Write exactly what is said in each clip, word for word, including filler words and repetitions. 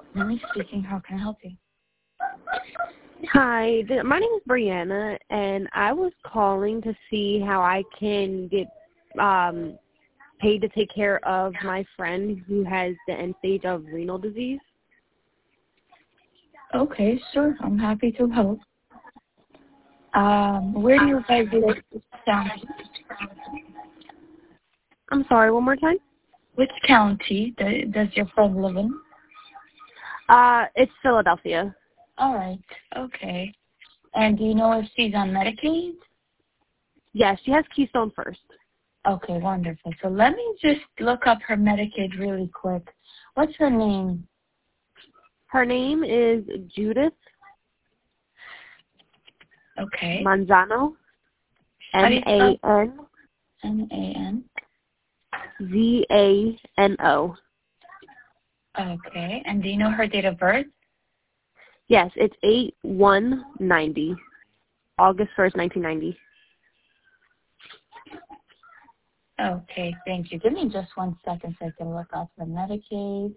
Lily speaking. How can I help you? Hi, th- my name is Brianna, and I was calling to see how I can get um, paid to take care of my friend who has the end stage of renal disease. Okay, sure. I'm happy to help. Um, where do you guys live? Which county? I'm sorry, one more time? Which county do- does your friend live in? Uh, it's Philadelphia. All right. Okay. And do you know if she's on Medicaid? Yes, she has Keystone First. Okay, wonderful. So let me just look up her Medicaid really quick. What's her name? Her name is Judith Okay. Manzano. M A N M A N. Z A N O. Okay. And do you know her date of birth? Yes, it's eight one ninety. August first, nineteen ninety. Okay, thank you. Give me just one second so I can look up the Medicaid.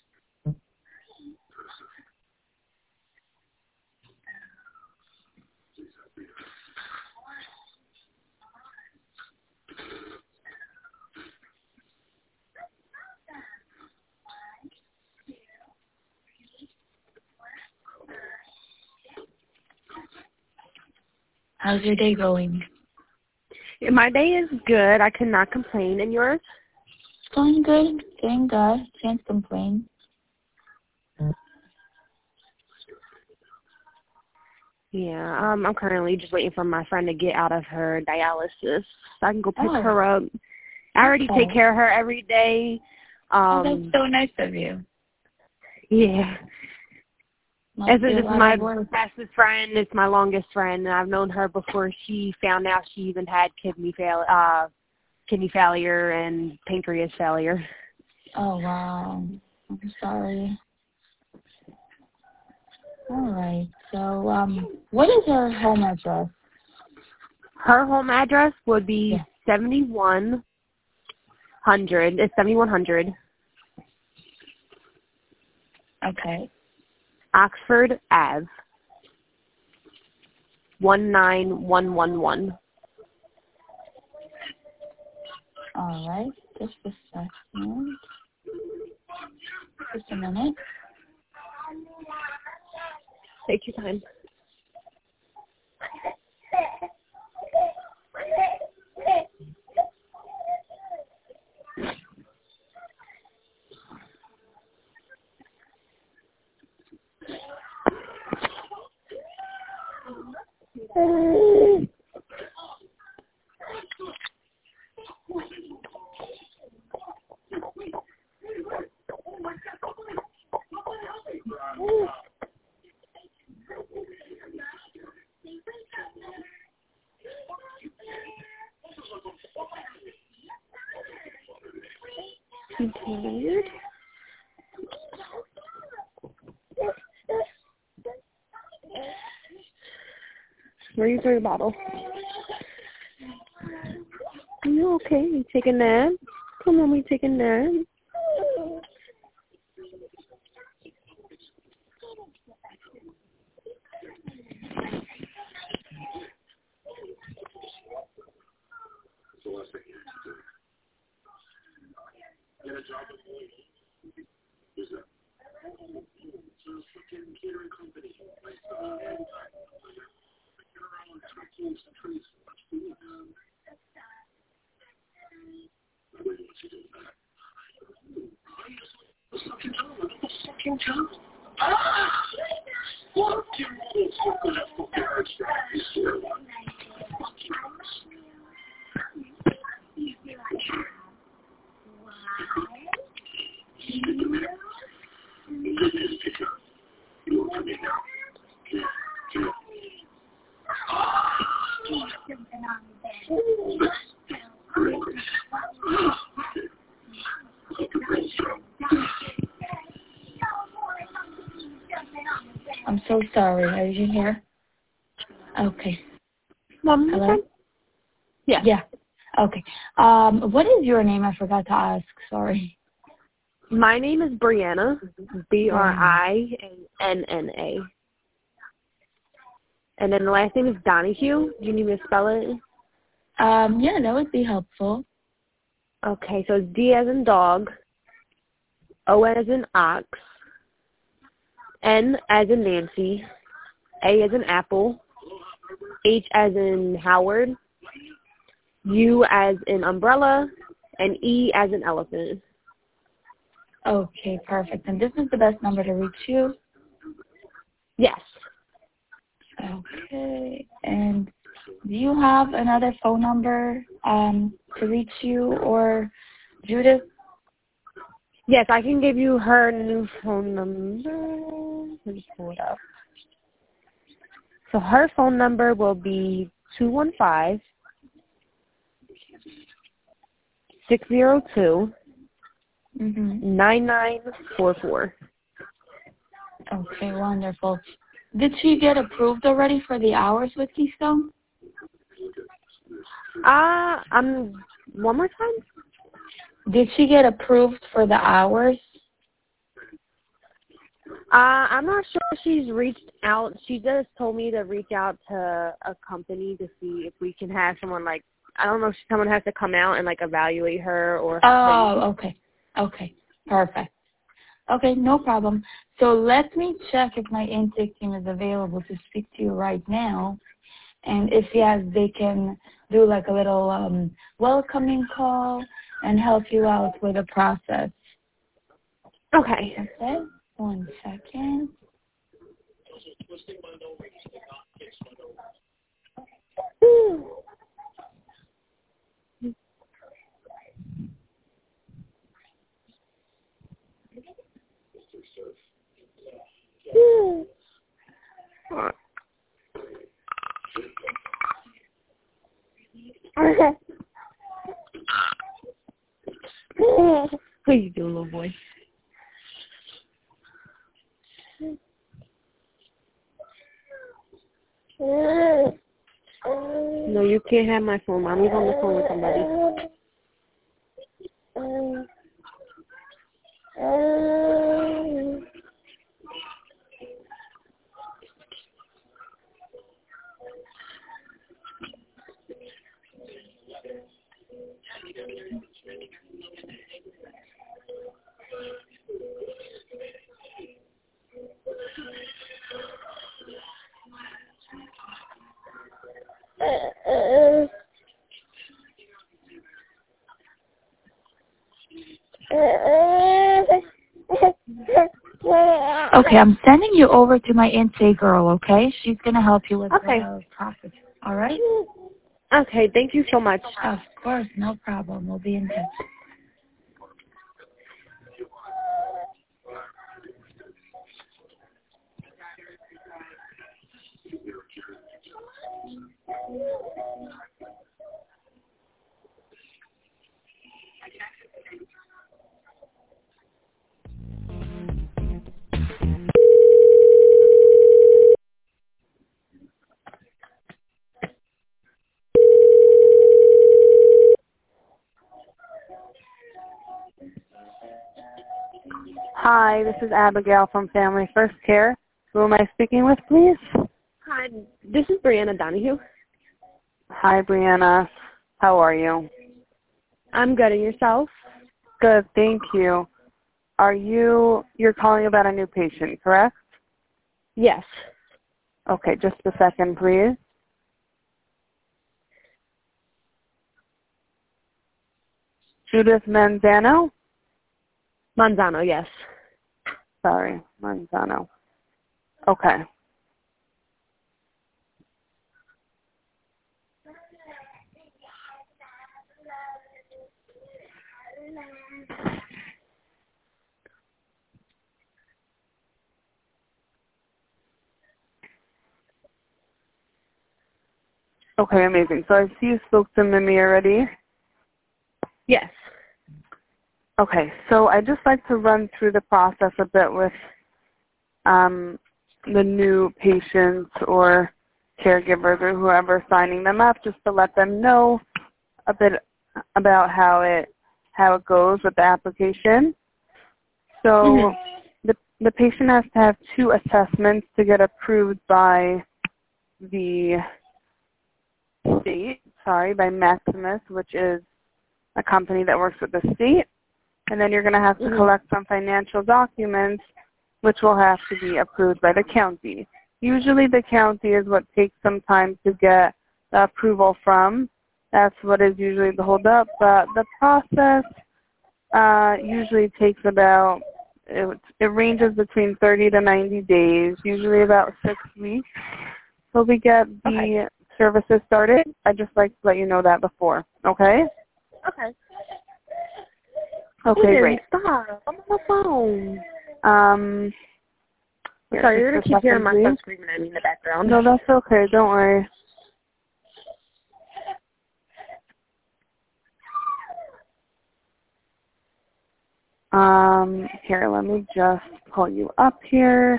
How's your day going? My day is good. I cannot complain. And yours? It's going good. Thank God. Can't complain. Yeah, um, I'm currently just waiting for my friend to get out of her dialysis so I can go pick Oh, her up. I already okay. take care of her every day. Oh, Um, that's so nice of you. yeah. Must As be a it's lot my of work. bestest friend, it's my longest friend, and I've known her before she found out she even had kidney fail, uh, kidney failure and pancreas failure. Oh, wow. I'm sorry. All right. So, um, what is her home address? Her home address would be Yeah. seventy-one hundred. It's seventy-one hundred Okay. Oxford Ave, one nine one one one. All right. Just a second. Just a minute. Take your time. Continued. Where you throw your bottle? Are you okay? You take a nap? Come on, we take a nap. I'm so sorry. Are you here? Okay. Mom, Hello? yeah. Yeah. Okay. Um, what is your name? I forgot to ask. Sorry. My name is Brianna, B R I N N A. And then the last name is Donahue. Do you need me to spell it? Um, yeah, that would be helpful. Okay, so it's D as in dog, O as in ox, N as in Nancy, A as in apple, H as in Howard, U as in umbrella, and E as in elephant. Okay, perfect. And this is the best number to reach you? Yes. Okay. And do you have another phone number um, to reach you or Judith? Yes, I can give you her new phone number. Let me pull it up. So her phone number will be two one five, six zero two, nine nine four four. Okay, wonderful. Did she get approved already for the hours with Keystone? Uh, um, one more time? Did she get approved for the hours? Uh, I'm not sure if she's reached out. She just told me to reach out to a company to see if we can have someone, like, I don't know if someone has to come out and, like, evaluate her or... Oh, okay. Okay, perfect. Okay, no problem. So let me check if my intake team is available to speak to you right now. And if yes, they can do like a little um, welcoming call and help you out with the process. Okay. Okay, one second. What are you doing, little boy? No, you can't have my phone. Mommy's on the phone with somebody. Okay, I'm sending you over to my intake girl, okay? She's going to help you with Okay. the process, all right? Okay, thank you so much. Of course, no problem. We'll be in touch. Hi, this is Abigail from Family First Care. Who am I speaking with, please? Hi, this is Brianna Donahue. Hi, Brianna. How are you? I'm good, and yourself? Good, thank you. Are you, you're calling about a new patient, correct? Yes. Okay, just a second, please. Judith Manzano? Manzano, yes. Sorry, Manzano. Okay. Okay, amazing. So I see you spoke to Mimi already. Yes. Okay, so I'd just like to run through the process a bit with um, the new patients or caregivers or whoever signing them up, just to let them know a bit about how it how it goes with the application. So Mm-hmm. the the patient has to have two assessments to get approved by the state, sorry, by Maximus, which is a company that works with the state. And then you're going to have to Mm-hmm. collect some financial documents, which will have to be approved by the county. Usually the county is what takes some time to get the approval from. That's what is usually the holdup. But the process uh, usually takes about, it, it ranges between thirty to ninety days, usually about six weeks. So we get the Okay. services started. I'd just like to let you know that before, okay? Okay. Okay, Aiden, great. stop. I'm on the phone. Um, here, Sorry, you're just going to a keep hearing second, my please. son screaming at me in the background. No, that's okay. Don't worry. Um, here, let me just pull you up here.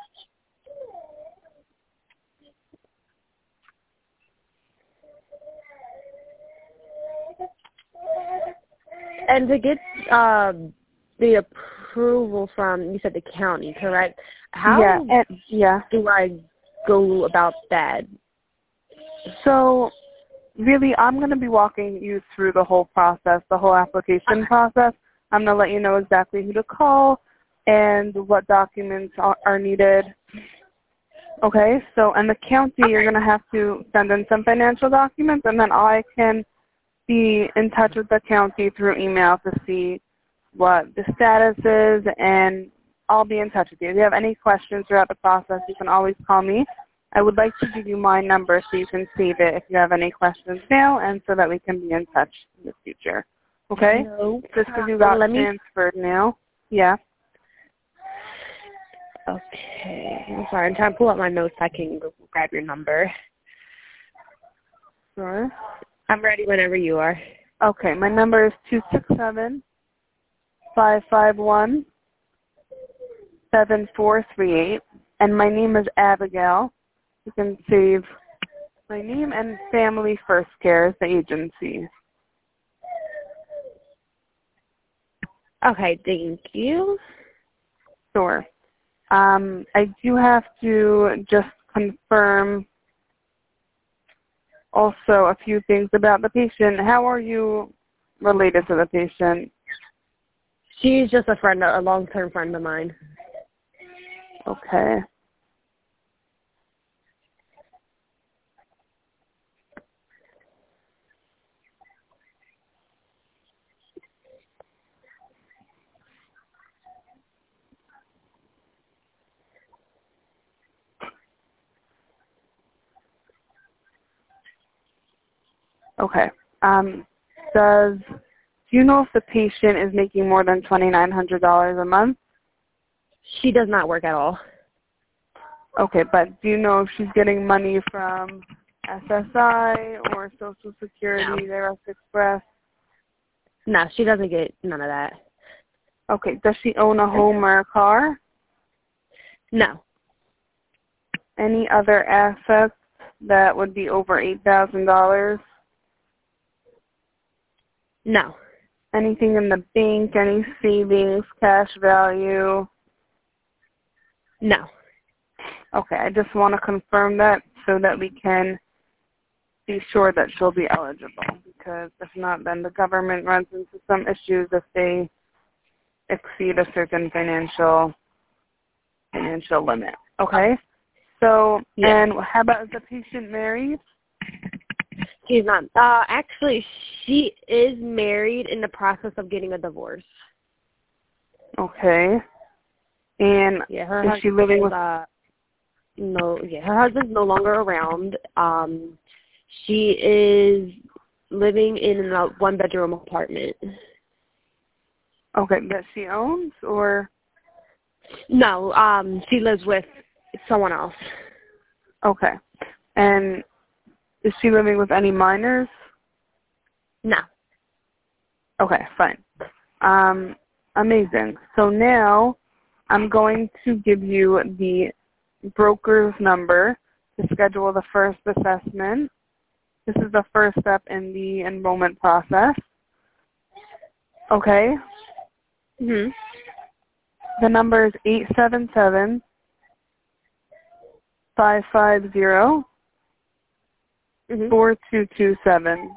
And to get um, the approval from, you said the county, correct? How Yeah, and, yeah. do I go about that? So, really, I'm going to be walking you through the whole process, the whole application process. I'm going to let you know exactly who to call and what documents are, are needed. Okay, so in the county, you're going to have to send in some financial documents, and then I can be in touch with the county through email to see what the status is, and I'll be in touch with you. If you have any questions throughout the process, you can always call me. I would like to give you my number so you can save it if you have any questions now, and so that we can be in touch in the future. Okay? No. Just because you got Let me. transferred now. Yeah. Okay. I'm sorry. I'm trying to pull up my notes so I can go grab your number. Sure. I'm ready whenever you are. Okay, my number is two six seven, five five one, seven four three eight, and my name is Abigail. You can save my name, and Family First Care is the agency. Okay, thank you. Sure. Um, I do have to just confirm also a few things about the patient. How are you related to the patient? She's just a friend, a long-term friend of mine. Okay. Okay. Um, does do you know if the patient is making more than twenty-nine hundred dollars a month? She does not work at all. Okay, but do you know if she's getting money from S S I or Social Security, No. Direct Express? No, she doesn't get none of that. Okay. Does she own a home or a car? No. Any other assets that would be over eight thousand dollars? No. Anything in the bank, any savings, cash value? No. Okay, I just want to confirm that so that we can be sure that she'll be eligible, because if not, then the government runs into some issues if they exceed a certain financial financial limit. Okay? So, Yeah. and how about, is the patient married? She's not. Uh, actually, she is married in the process of getting a divorce. Okay. And Yeah, her is she living with? uh, no, yeah, her husband's no longer around. Um, she is living in a one-bedroom apartment. Okay, that she owns, or? No, um, she lives with someone else. Okay. And is she living with any minors? No. Okay, fine. Um, amazing. So now I'm going to give you the broker's number to schedule the first assessment. This is the first step in the enrollment process. Okay? Mhm. The number is eight seven seven, five five zero, four two two seven.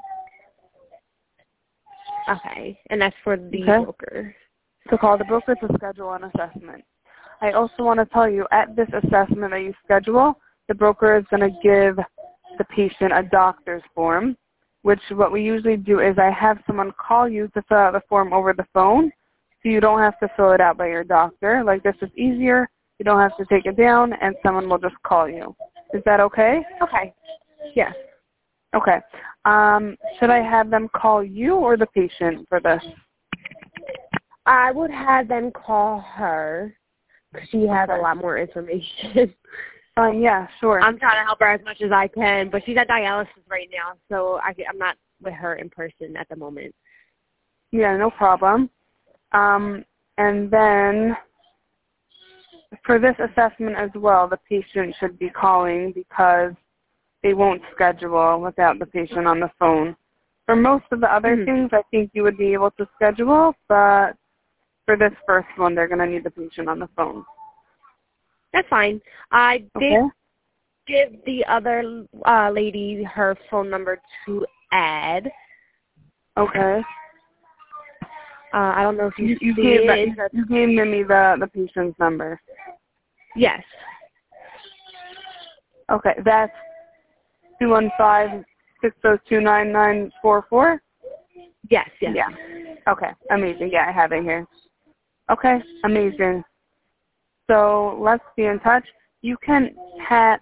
Okay, and that's for the Okay. broker. So call the broker to schedule an assessment. I also want to tell you, at this assessment that you schedule, the broker is going to give the patient a doctor's form, which what we usually do is I have someone call you to fill out the form over the phone, so you don't have to fill it out by your doctor. Like, this is easier. You don't have to take it down, and someone will just call you. Is that okay? Okay. Yes. Okay. Um, should I have them call you or the patient for this? I would have them call her, because she has Okay. a lot more information. Um, yeah, sure. I'm trying to help her as much as I can, but she's at dialysis right now, so I, I'm not with her in person at the moment. Yeah, no problem. Um, and then for this assessment as well, the patient should be calling because they won't schedule without the patient on the phone. For most of the other Mm-hmm. things, I think you would be able to schedule, but for this first one, they're going to need the patient on the phone. That's fine. I did Okay? give the other uh, lady her phone number to add. Okay. Uh, I don't know if you, You, you see gave it. that, It's a, you gave Mimi the, the patient's number. yes. Okay, that's two one five, six zero two, nine nine four four? Yes, yes. Yeah. Okay, amazing. Yeah, I have it here. Okay, amazing. So let's be in touch. You can ha-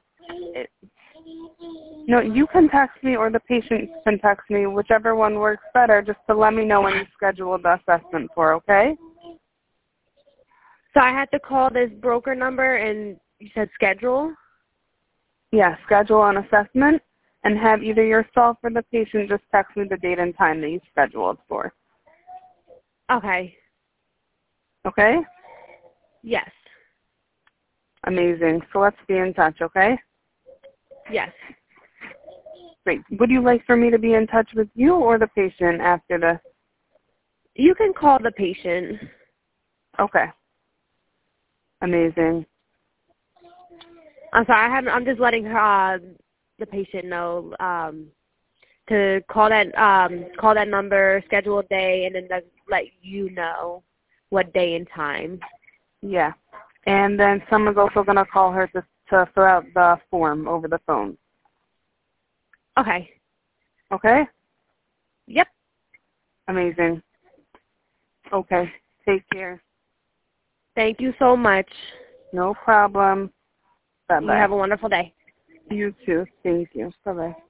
no, you can text me or the patient can text me, whichever one works better, just to let me know when you schedule the assessment for, okay? So I had to call this broker number and you said schedule? Yeah, schedule an assessment and have either yourself or the patient just text me the date and time that you scheduled for. Okay. Okay? Yes. Amazing. So let's be in touch, okay? Yes. Great. Would you like for me to be in touch with you or the patient after this? You can call the patient. Okay. Amazing. I'm sorry, I haven't, I'm just letting her, uh, the patient know um, to call that um, call that number, schedule a day, and then let let you know what day and time. Yeah. And then someone's also going to call her to, to fill out the form over the phone. Okay. Okay? Yep. Amazing. Okay. Take care. Thank you so much. No problem. Bye-bye. You have a wonderful day. You too. Thank you. Bye-bye.